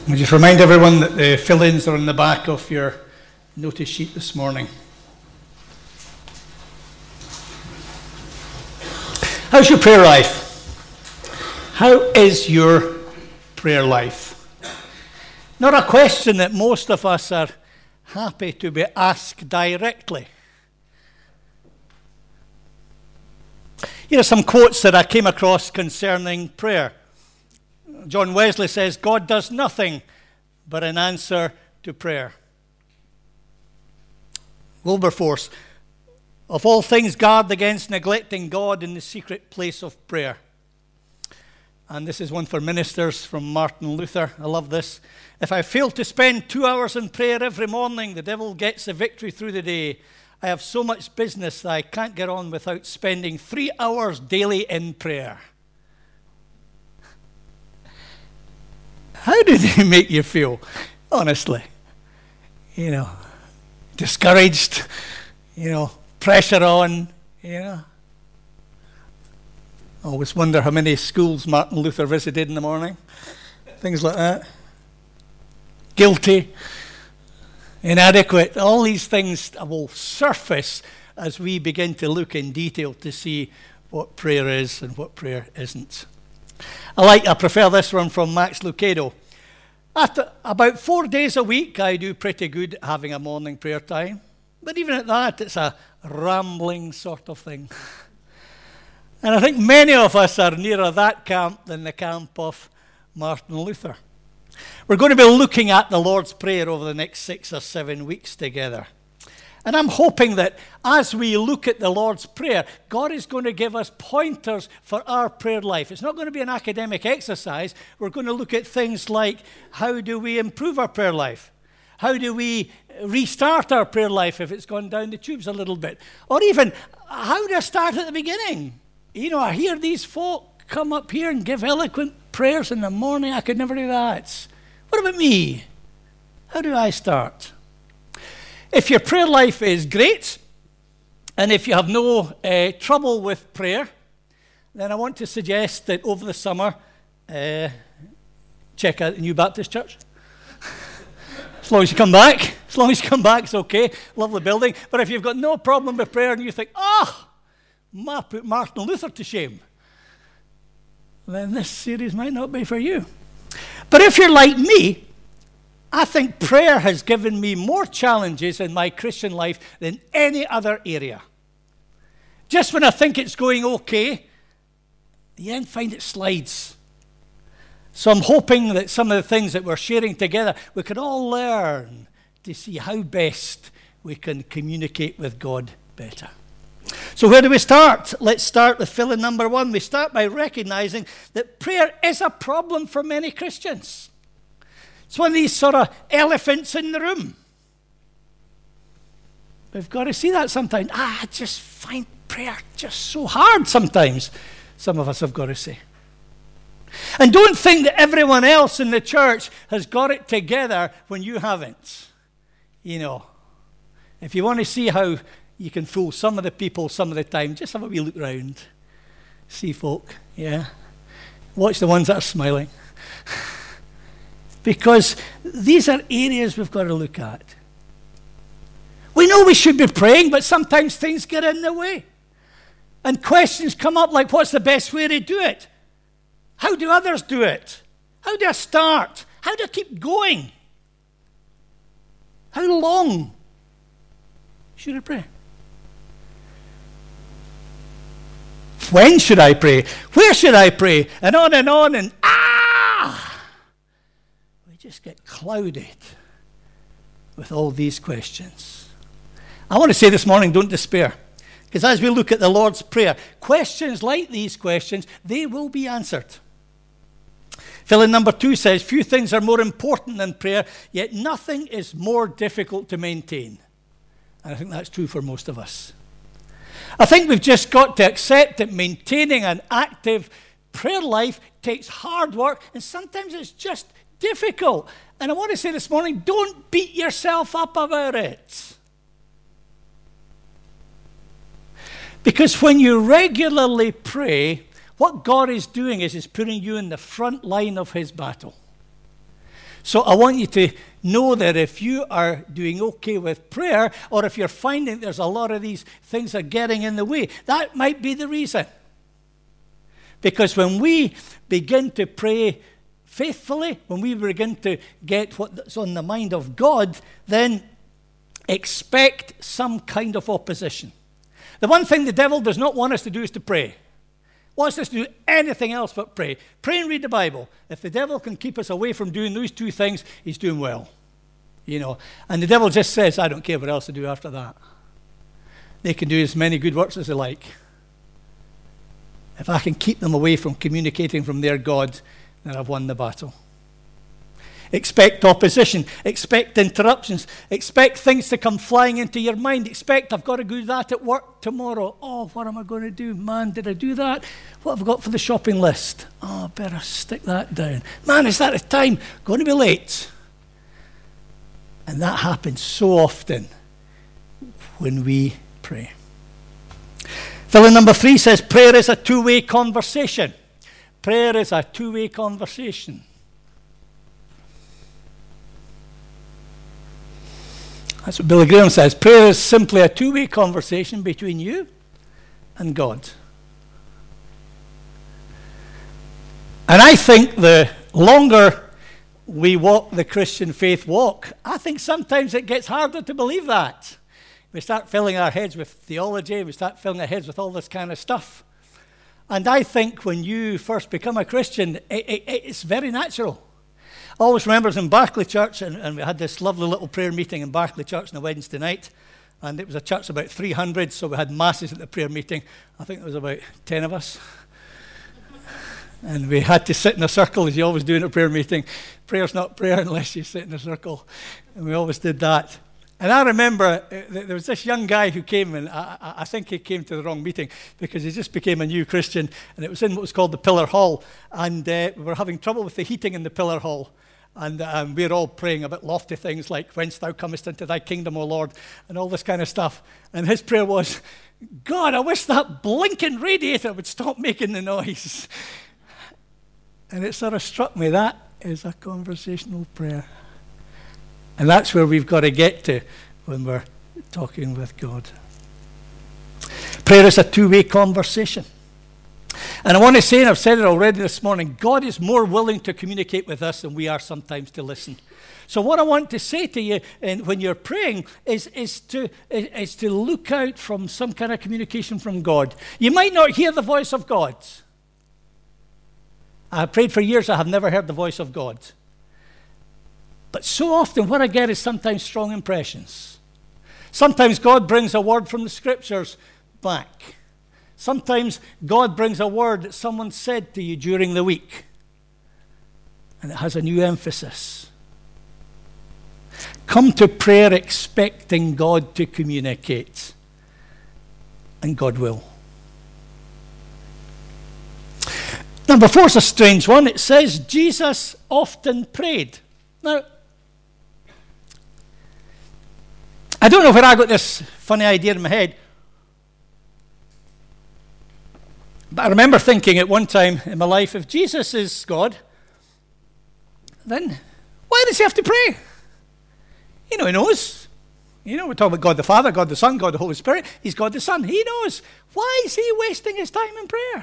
I just remind everyone that the fill-ins are on the back of your notice sheet this morning. How's your prayer life? How is your prayer life? Not a question that most of us are happy to be asked directly. Here are some quotes that I came across concerning prayer. John Wesley says, God does nothing but an answer to prayer. Wilberforce, of all things, guard against neglecting God in the secret place of prayer. And this is one for ministers from Martin Luther. I love this. If I fail to spend 2 hours in prayer every morning, the devil gets the victory through the day. I have so much business that I can't get on without spending 3 hours daily in prayer. How do they make you feel, honestly? Discouraged, pressure on, I always wonder how many schools Martin Luther visited in the morning. Things like that. Guilty, inadequate, all these things will surface as we begin to look in detail to see what prayer is and what prayer isn't. I prefer this one from Max Lucado. After about 4 days a week, I do pretty good at having a morning prayer time. But even at that, it's a rambling sort of thing. And I think many of us are nearer that camp than the camp of Martin Luther. We're going to be looking at the Lord's Prayer over the next 6 or 7 weeks together. And I'm hoping that as we look at the Lord's Prayer, God is going to give us pointers for our prayer life. It's not going to be an academic exercise. We're going to look at things like, how do we improve our prayer life? How do we restart our prayer life if it's gone down the tubes a little bit? Or even, how do I start at the beginning? I hear these folk come up here and give eloquent prayers in the morning. I could never do that. What about me? How do I start? If your prayer life is great, and if you have no trouble with prayer, then I want to suggest that over the summer, check out the New Baptist Church. As long as you come back. As long as you come back, it's okay. Lovely building. But if you've got no problem with prayer and you think, put Martin Luther to shame, then this series might not be for you. But if you're like me, I think prayer has given me more challenges in my Christian life than any other area. Just when I think it's going okay, the end find it slides. So I'm hoping that some of the things that we're sharing together, we can all learn to see how best we can communicate with God better. So where do we start? Let's start with fill-in number 1. We start by recognizing that prayer is a problem for many Christians. It's one of these sort of elephants in the room. We've got to see that sometimes. I just find prayer just so hard sometimes, some of us have got to say. And don't think that everyone else in the church has got it together when you haven't. If you want to see how you can fool some of the people some of the time, just have a wee look round. See folk, Watch the ones that are smiling. Because these are areas we've got to look at. We know we should be praying, but sometimes things get in the way. And questions come up like, what's the best way to do it? How do others do it? How do I start? How do I keep going? How long should I pray? When should I pray? Where should I pray? And on and just get clouded with all these questions. I want to say this morning, don't despair. Because as we look at the Lord's Prayer, questions like these questions, they will be answered. Fill-in number 2 says, few things are more important than prayer, yet nothing is more difficult to maintain. And I think that's true for most of us. I think we've just got to accept that maintaining an active prayer life takes hard work, and sometimes it's just difficult. And I want to say this morning, don't beat yourself up about it. Because when you regularly pray, what God is doing is He's putting you in the front line of His battle. So I want you to know that if you are doing okay with prayer, or if you're finding there's a lot of these things are getting in the way, that might be the reason. Because when we begin to pray faithfully, when we begin to get what's on the mind of God, then expect some kind of opposition. The one thing the devil does not want us to do is to pray. Wants us to do anything else but pray. Pray and read the Bible. If the devil can keep us away from doing those two things, he's doing well. And the devil just says, I don't care what else to do after that. They can do as many good works as they like. If I can keep them away from communicating from their God, then I've won the battle. Expect opposition. Expect interruptions. Expect things to come flying into your mind. Expect, I've got to do that at work tomorrow. Oh, what am I going to do? Man, did I do that? What have I got for the shopping list? Oh, I better stick that down. Man, is that the time? Going to be late. And that happens so often when we pray. Fill-in number 3 says, prayer is a two-way conversation. Prayer is a two-way conversation. That's what Billy Graham says. Prayer is simply a two-way conversation between you and God. And I think the longer we walk the Christian faith walk, I think sometimes it gets harder to believe that. We start filling our heads with theology, we start filling our heads with all this kind of stuff. And I think when you first become a Christian, it's very natural. I always remember I was in Barclay Church, and we had this lovely little prayer meeting in Barclay Church on a Wednesday night. And it was a church of about 300, so we had masses at the prayer meeting. I think there was about 10 of us. And we had to sit in a circle, as you always do in a prayer meeting. Prayer's not prayer unless you sit in a circle. And we always did that. And I remember there was this young guy who came, and I think he came to the wrong meeting because he just became a new Christian, and it was in what was called the Pillar Hall. And we were having trouble with the heating in the Pillar Hall. And we're all praying a bit lofty things like, whence thou comest into thy kingdom, O Lord, and all this kind of stuff. And his prayer was, God, I wish that blinking radiator would stop making the noise. And it sort of struck me, that is a conversational prayer. And that's where we've got to get to when we're talking with God. Prayer is a two-way conversation. And I want to say, and I've said it already this morning, God is more willing to communicate with us than we are sometimes to listen. So what I want to say to you when you're praying is to look out from some kind of communication from God. You might not hear the voice of God. I prayed for years, I have never heard the voice of God. But so often what I get is sometimes strong impressions. Sometimes God brings a word from the scriptures back. Sometimes God brings a word that someone said to you during the week, and it has a new emphasis. Come to prayer expecting God to communicate, and God will. Number 4 is a strange one. It says Jesus often prayed. Now, I don't know where I got this funny idea in my head, but I remember thinking at one time in my life, if Jesus is God, then why does he have to pray? He knows. We're talking about God the Father, God the Son, God the Holy Spirit. He's God the Son. He knows. Why is he wasting his time in prayer?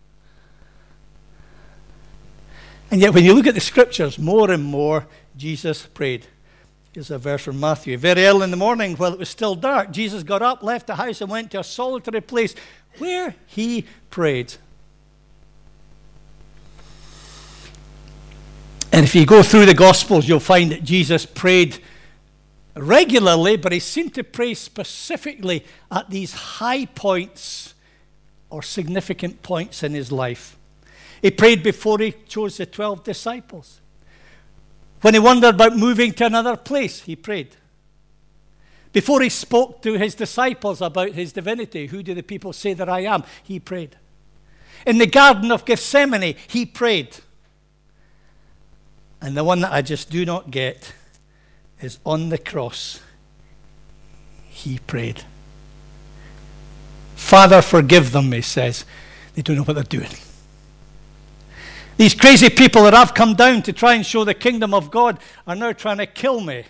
And yet when you look at the scriptures, more and more Jesus prayed. Here's a verse from Matthew. Very early in the morning, while it was still dark, Jesus got up, left the house, and went to a solitary place where he prayed. And if you go through the Gospels, you'll find that Jesus prayed regularly, but he seemed to pray specifically at these high points or significant points in his life. He prayed before he chose the 12 disciples. When he wondered about moving to another place, he prayed. Before he spoke to his disciples about his divinity, who do the people say that I am? He prayed. In the Garden of Gethsemane, he prayed. And the one that I just do not get is on the cross. He prayed. Father, forgive them, he says. They don't know what they're doing. These crazy people that I've come down to try and show the kingdom of God are now trying to kill me.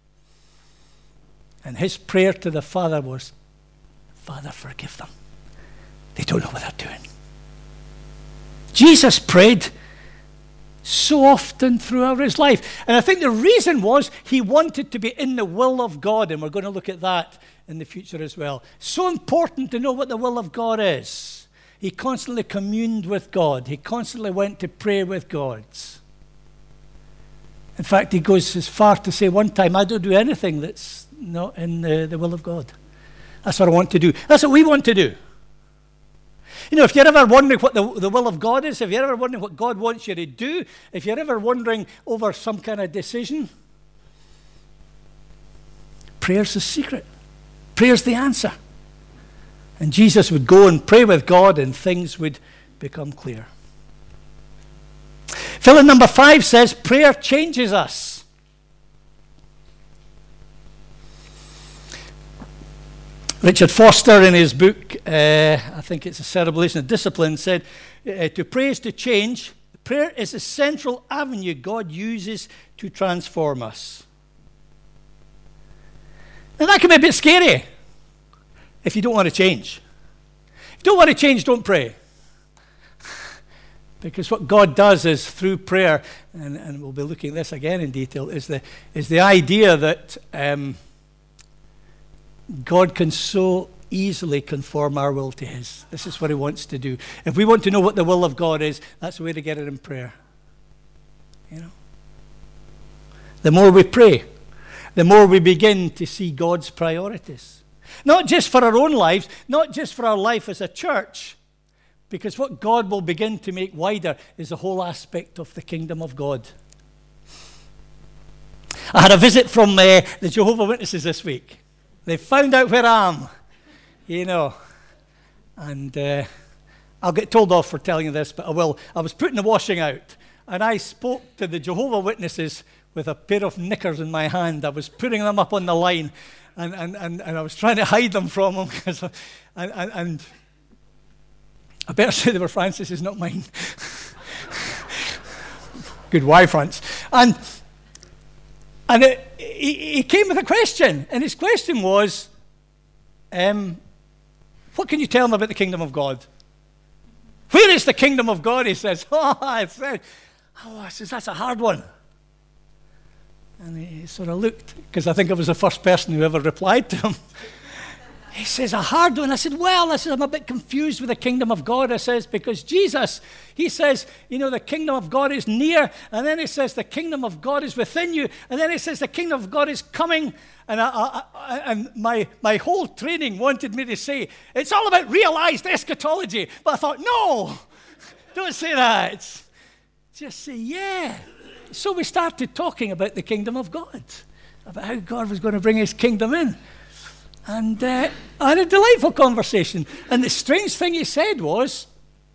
And his prayer to the Father was, Father, forgive them. They don't know what they're doing. Jesus prayed so often throughout his life. And I think the reason was he wanted to be in the will of God. And we're going to look at that in the future as well. So important to know what the will of God is. He constantly communed with God. He constantly went to pray with God. In fact, he goes as far to say one time, I don't do anything that's not in the will of God. That's what I want to do. That's what we want to do. You know, if you're ever wondering what the will of God is, if you're ever wondering what God wants you to do, if you're ever wondering over some kind of decision, prayer's the secret. Prayer's the answer. And Jesus would go and pray with God and things would become clear. Fill-in number 5 says, prayer changes us. Richard Foster, in his book, I think it's A Celebration of Discipline, said, to pray is to change. Prayer is a central avenue God uses to transform us. Now that can be a bit scary if you don't want to change. If you don't want to change, don't pray. Because what God does is through prayer, and we'll be looking at this again in detail, is the idea that God can so easily conform our will to his. This is what he wants to do. If we want to know what the will of God is, that's the way to get it in prayer. You know? The more we pray, the more we begin to see God's priorities. Not just for our own lives, not just for our life as a church, because what God will begin to make wider is the whole aspect of the kingdom of God. I had a visit from the Jehovah's Witnesses this week. They found out where I am, you know. And I'll get told off for telling you this, but I will. I was putting the washing out, and I spoke to the Jehovah's Witnesses with a pair of knickers in my hand. I was putting them up on the line, and I was trying to hide them from them. And I better say they were Francis's, not mine. Good why, France. And he came with a question, and his question was, what can you tell me about the kingdom of God? Where is the kingdom of God? He says, I says, that's a hard one. And he sort of looked, because I think I was the first person who ever replied to him. He says, a hard one. I said, I'm a bit confused with the kingdom of God. I says, because Jesus, he says, you know, the kingdom of God is near. And then he says, the kingdom of God is within you. And then he says, the kingdom of God is coming. And my whole training wanted me to say, it's all about realized eschatology. But I thought, no, don't say that. Just say, yeah. So we started talking about the kingdom of God, about how God was going to bring his kingdom in. And I had a delightful conversation. And the strange thing he said was,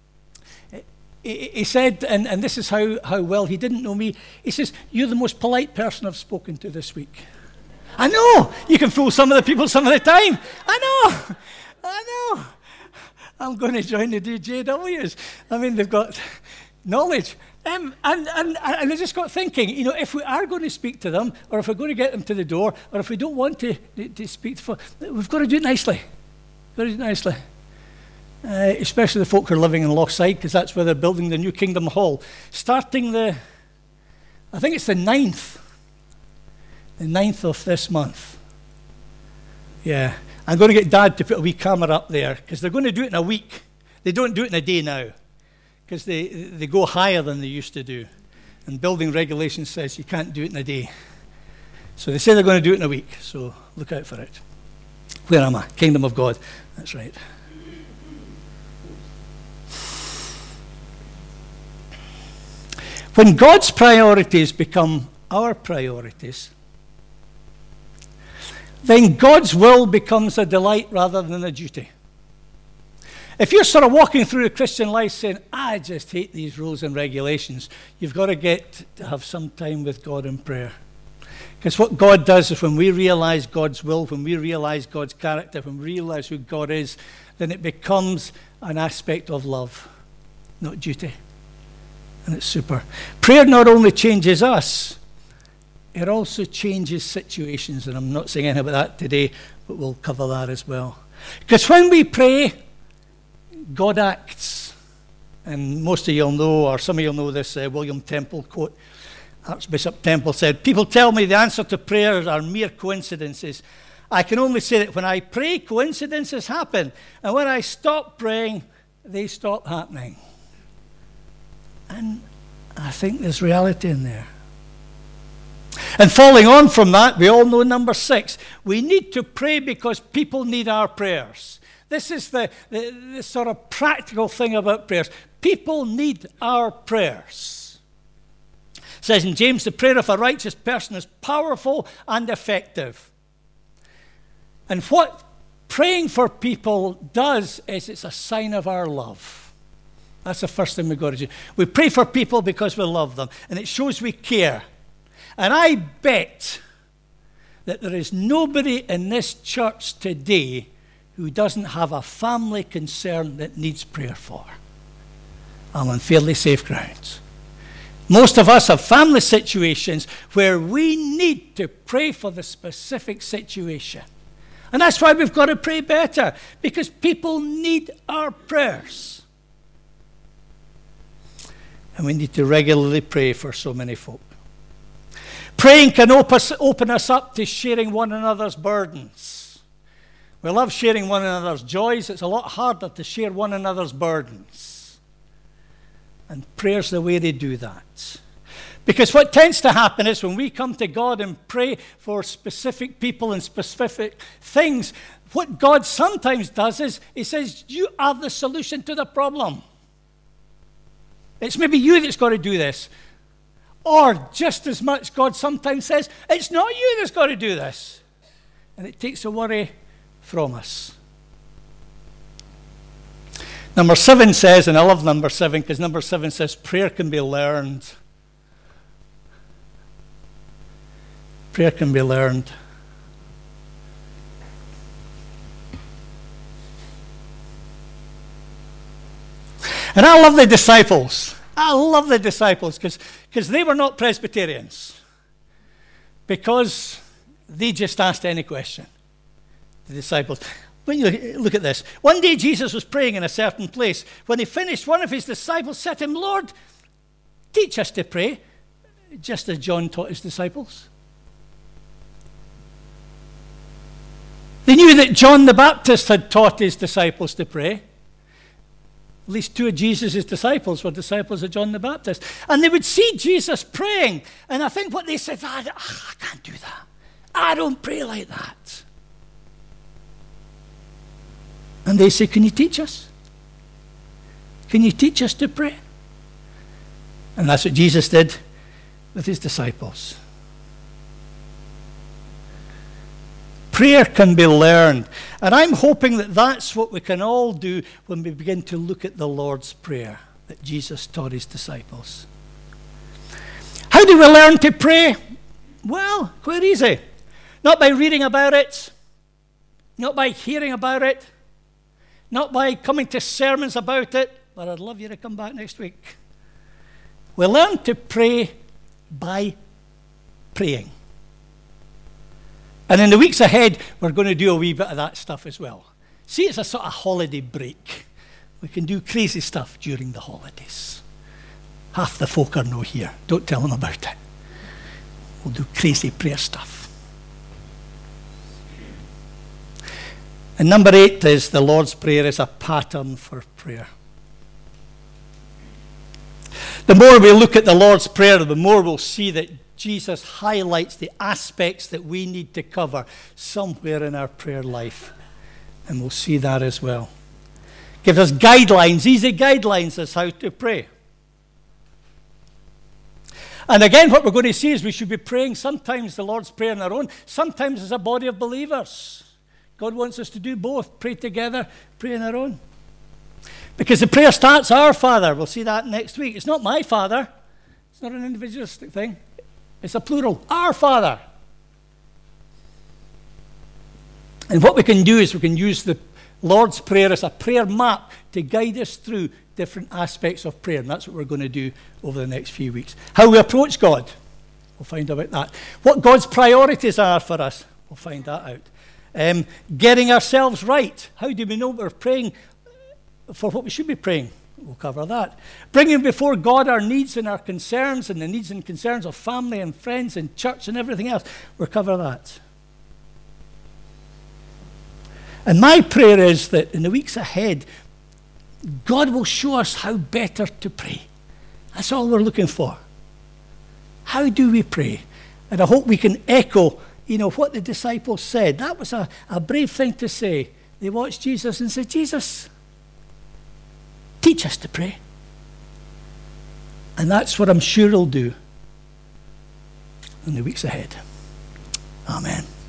he said, and this is how well he didn't know me, he says, you're the most polite person I've spoken to this week. I know, you can fool some of the people some of the time. I know. I'm going to join the DJWs. I mean, they've got knowledge. And I just got thinking, you know, if we are going to speak to them, or if we're going to get them to the door, or if we don't want to speak to them, we've got to do it nicely. Especially the folk who are living in Lochside, because that's where they're building the new Kingdom Hall. Starting I think it's the 9th of this month. Yeah. I'm going to get Dad to put a wee camera up there, because they're going to do it in a week. They don't do it in a day now, because they go higher than they used to do. And building regulations says you can't do it in a day. So they say they're going to do it in a week, so look out for it. Where am I? Kingdom of God. That's right. When God's priorities become our priorities, then God's will becomes a delight rather than a duty. If you're sort of walking through the Christian life saying, I just hate these rules and regulations, you've got to get to have some time with God in prayer. Because what God does is when we realize God's will, when we realize God's character, when we realize who God is, then it becomes an aspect of love, not duty. And it's super. Prayer not only changes us, it also changes situations. And I'm not saying anything about that today, but we'll cover that as well. Because when we pray, God acts. And most of you'll know, or some of you'll know this William Temple quote. Archbishop Temple said, "People tell me the answer to prayers are mere coincidences. I can only say that when I pray, coincidences happen. And when I stop praying, they stop happening." And I think there's reality in there. And following on from that, we all know number 6. We need to pray because people need our prayers. This is the sort of practical thing about prayers. People need our prayers. It says in James, the prayer of a righteous person is powerful and effective. And what praying for people does is it's a sign of our love. That's the first thing we've got to do. We pray for people because we love them, and it shows we care. And I bet that there is nobody in this church today who doesn't have a family concern that needs prayer for. I'm on fairly safe grounds. Most of us have family situations where we need to pray for the specific situation. And that's why we've got to pray better, because people need our prayers. And we need to regularly pray for so many folk. Praying can open us up to sharing one another's burdens. We love sharing one another's joys. It's a lot harder to share one another's burdens. And prayer's the way they do that. Because what tends to happen is when we come to God and pray for specific people and specific things, what God sometimes does is he says, you are the solution to the problem. It's maybe you that's got to do this. Or just as much, God sometimes says, it's not you that's got to do this. And it takes the worry from us. Number 7 says, and I love number 7 because number 7 says prayer can be learned. Prayer can be learned. And I love the disciples. I love the disciples because they were not Presbyterians. Because they just asked any question. The disciples. When you look at this, one day Jesus was praying in a certain place. When he finished, one of his disciples said to him, Lord, teach us to pray, just as John taught his disciples. They knew that John the Baptist had taught his disciples to pray. At least 2 of Jesus' disciples were disciples of John the Baptist. And they would see Jesus praying. And I think what they said, I can't do that. I don't pray like that. And they say, can you teach us? Can you teach us to pray? And that's what Jesus did with his disciples. Prayer can be learned. And I'm hoping that that's what we can all do when we begin to look at the Lord's Prayer that Jesus taught his disciples. How do we learn to pray? Well, quite easy. Not by reading about it. Not by hearing about it. Not by coming to sermons about it, but I'd love you to come back next week. We learn to pray by praying. And in the weeks ahead, we're going to do a wee bit of that stuff as well. See, it's a sort of holiday break. We can do crazy stuff during the holidays. Half the folk are no here. Don't tell them about it. We'll do crazy prayer stuff. And number 8 is the Lord's Prayer is a pattern for prayer. The more we look at the Lord's Prayer, the more we'll see that Jesus highlights the aspects that we need to cover somewhere in our prayer life. And we'll see that as well. Gives us guidelines, easy guidelines as how to pray. And again, what we're going to see is we should be praying sometimes the Lord's Prayer on our own, sometimes as a body of believers. God wants us to do both, pray together, pray on our own. Because the prayer starts, Our Father. We'll see that next week. It's not my Father. It's not an individualistic thing. It's a plural, Our Father. And what we can do is we can use the Lord's Prayer as a prayer map to guide us through different aspects of prayer, and that's what we're going to do over the next few weeks. How we approach God, we'll find out about that. What God's priorities are for us, we'll find that out. Getting ourselves right. How do we know we're praying for what we should be praying? We'll cover that. Bringing before God our needs and our concerns and the needs and concerns of family and friends and church and everything else. We'll cover that. And my prayer is that in the weeks ahead, God will show us how better to pray. That's all we're looking for. How do we pray? And I hope we can echo, what the disciples said. That was a brave thing to say. They watched Jesus and said, Jesus, teach us to pray. And that's what I'm sure he'll do in the weeks ahead. Amen.